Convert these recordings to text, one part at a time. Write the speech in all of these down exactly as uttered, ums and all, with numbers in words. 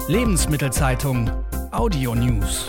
Lebensmittelzeitung Audio News.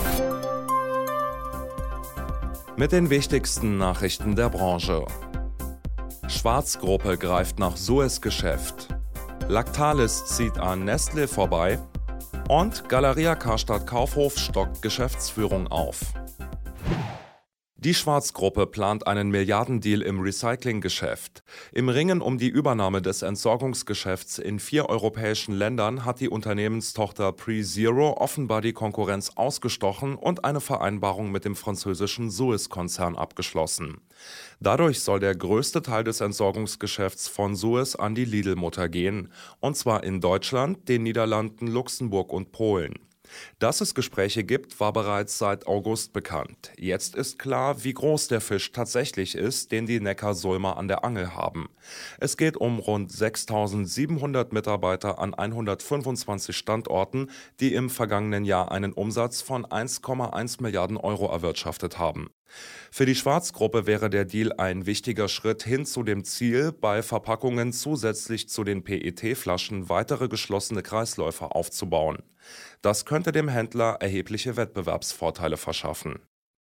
Mit den wichtigsten Nachrichten der Branche. Schwarz-Gruppe greift nach Suez-Geschäft. Lactalis zieht an Nestlé vorbei. Und Galeria Karstadt Kaufhof stockt Geschäftsführung auf. Die Schwarz-Gruppe plant einen Milliardendeal im Recyclinggeschäft. Im Ringen um die Übernahme des Entsorgungsgeschäfts in vier europäischen Ländern hat die Unternehmenstochter PreZero offenbar die Konkurrenz ausgestochen und eine Vereinbarung mit dem französischen Suez-Konzern abgeschlossen. Dadurch soll der größte Teil des Entsorgungsgeschäfts von Suez an die Lidl-Mutter gehen, und zwar in Deutschland, den Niederlanden, Luxemburg und Polen. Dass es Gespräche gibt, war bereits seit August bekannt. Jetzt ist klar, wie groß der Fisch tatsächlich ist, den die Neckarsulmer an der Angel haben. Es geht um rund sechstausendsiebenhundert Mitarbeiter an hundertfünfundzwanzig Standorten, die im vergangenen Jahr einen Umsatz von eins Komma eins Milliarden Euro erwirtschaftet haben. Für die Schwarz-Gruppe wäre der Deal ein wichtiger Schritt hin zu dem Ziel, bei Verpackungen zusätzlich zu den P E T-Flaschen weitere geschlossene Kreisläufe aufzubauen. Das könnte dem Händler erhebliche Wettbewerbsvorteile verschaffen.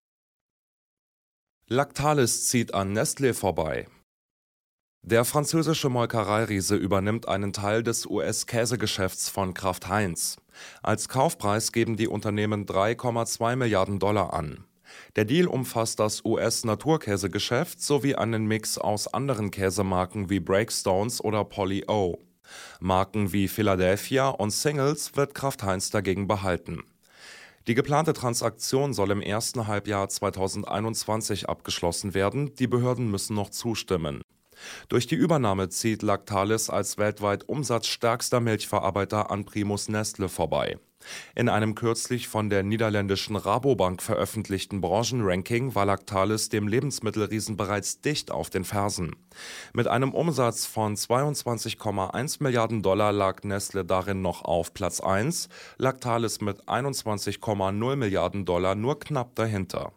Lactalis zieht an Nestlé vorbei. Der französische Molkereiriese übernimmt einen Teil des U S-Käsegeschäfts von Kraft Heinz. Als Kaufpreis geben die Unternehmen drei Komma zwei Milliarden Dollar an. Der Deal umfasst das U S-Naturkäsegeschäft sowie einen Mix aus anderen Käsemarken wie Breakstones oder Polly O. Marken wie Philadelphia und Singles wird Kraft Heinz dagegen behalten. Die geplante Transaktion soll im ersten Halbjahr zweitausendeinundzwanzig abgeschlossen werden, die Behörden müssen noch zustimmen. Durch die Übernahme zieht Lactalis als weltweit umsatzstärkster Milchverarbeiter an Primus Nestle vorbei. In einem kürzlich von der niederländischen Rabobank veröffentlichten Branchenranking war Lactalis dem Lebensmittelriesen bereits dicht auf den Fersen. Mit einem Umsatz von zweiundzwanzig Komma eins Milliarden Dollar lag Nestle darin noch auf Platz eins, Lactalis mit einundzwanzig Komma null Milliarden Dollar nur knapp dahinter.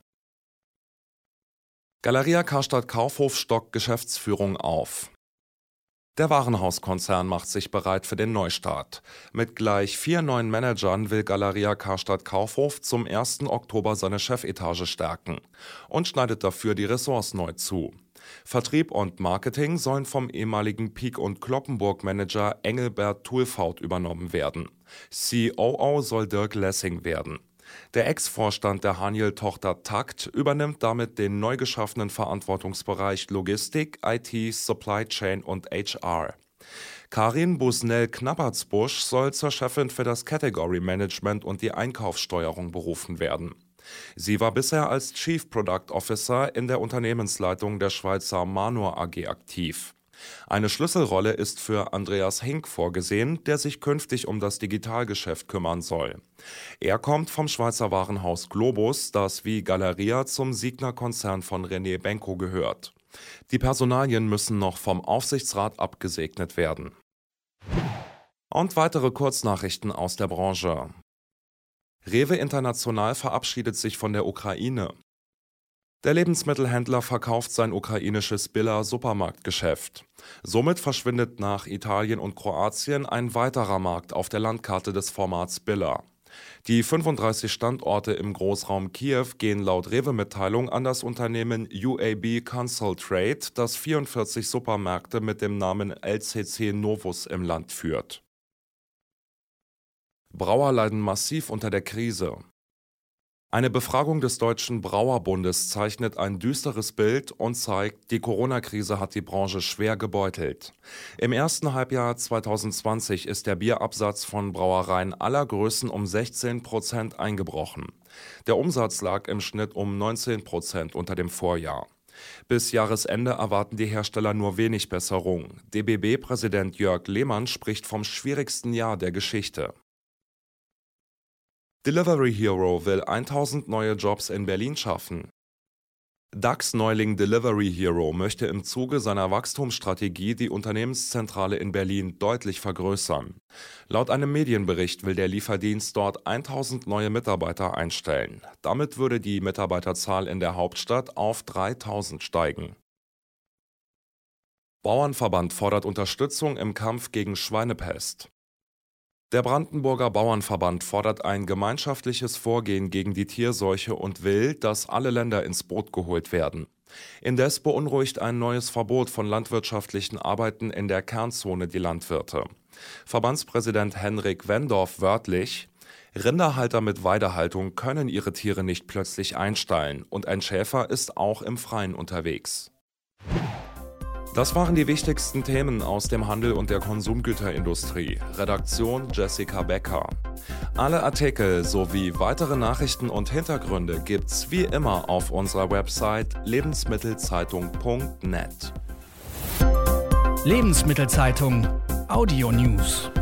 Galeria Karstadt Kaufhof stockt Geschäftsführung auf. Der Warenhauskonzern macht sich bereit für den Neustart. Mit gleich vier neuen Managern will Galeria Karstadt Kaufhof zum ersten Oktober seine Chefetage stärken und schneidet dafür die Ressorts neu zu. Vertrieb und Marketing sollen vom ehemaligen Peek- und Cloppenburg-Manager Engelbert Tulfaut übernommen werden. C O O soll Dirk Lessing werden. Der Ex-Vorstand der Haniel-Tochter Takt übernimmt damit den neu geschaffenen Verantwortungsbereich Logistik, I T, Supply Chain und H R. Karin Busnell-Knappertsbusch soll zur Chefin für das Category Management und die Einkaufssteuerung berufen werden. Sie war bisher als Chief Product Officer in der Unternehmensleitung der Schweizer Manor A G aktiv. Eine Schlüsselrolle ist für Andreas Hink vorgesehen, der sich künftig um das Digitalgeschäft kümmern soll. Er kommt vom Schweizer Warenhaus Globus, das wie Galeria zum Signa-Konzern von René Benko gehört. Die Personalien müssen noch vom Aufsichtsrat abgesegnet werden. Und weitere Kurznachrichten aus der Branche. Rewe International verabschiedet sich von der Ukraine. Der Lebensmittelhändler verkauft sein ukrainisches Billa-Supermarktgeschäft. Somit verschwindet nach Italien und Kroatien ein weiterer Markt auf der Landkarte des Formats Billa. Die fünfunddreißig Standorte im Großraum Kiew gehen laut Rewe-Mitteilung an das Unternehmen U A B Consol Trade, das vierundvierzig Supermärkte mit dem Namen L C C Novus im Land führt. Brauer leiden massiv unter der Krise. Eine Befragung des Deutschen Brauerbundes zeichnet ein düsteres Bild und zeigt, die Corona-Krise hat die Branche schwer gebeutelt. Im ersten Halbjahr zweitausendzwanzig ist der Bierabsatz von Brauereien aller Größen um sechzehn Prozent eingebrochen. Der Umsatz lag im Schnitt um neunzehn Prozent unter dem Vorjahr. Bis Jahresende erwarten die Hersteller nur wenig Besserung. D B B-Präsident Jörg Lehmann spricht vom schwierigsten Jahr der Geschichte. Delivery Hero will tausend neue Jobs in Berlin schaffen. DAX-Neuling Delivery Hero möchte im Zuge seiner Wachstumsstrategie die Unternehmenszentrale in Berlin deutlich vergrößern. Laut einem Medienbericht will der Lieferdienst dort tausend neue Mitarbeiter einstellen. Damit würde die Mitarbeiterzahl in der Hauptstadt auf dreitausend steigen. Bauernverband fordert Unterstützung im Kampf gegen Schweinepest. Der Brandenburger Bauernverband fordert ein gemeinschaftliches Vorgehen gegen die Tierseuche und will, dass alle Länder ins Boot geholt werden. Indes beunruhigt ein neues Verbot von landwirtschaftlichen Arbeiten in der Kernzone die Landwirte. Verbandspräsident Henrik Wendorf wörtlich: Rinderhalter mit Weidehaltung können ihre Tiere nicht plötzlich einstallen und ein Schäfer ist auch im Freien unterwegs. Das waren die wichtigsten Themen aus dem Handel und der Konsumgüterindustrie. Redaktion Jessica Becker. Alle Artikel sowie weitere Nachrichten und Hintergründe gibt's wie immer auf unserer Website lebensmittelzeitung punkt net. Lebensmittelzeitung Audio News.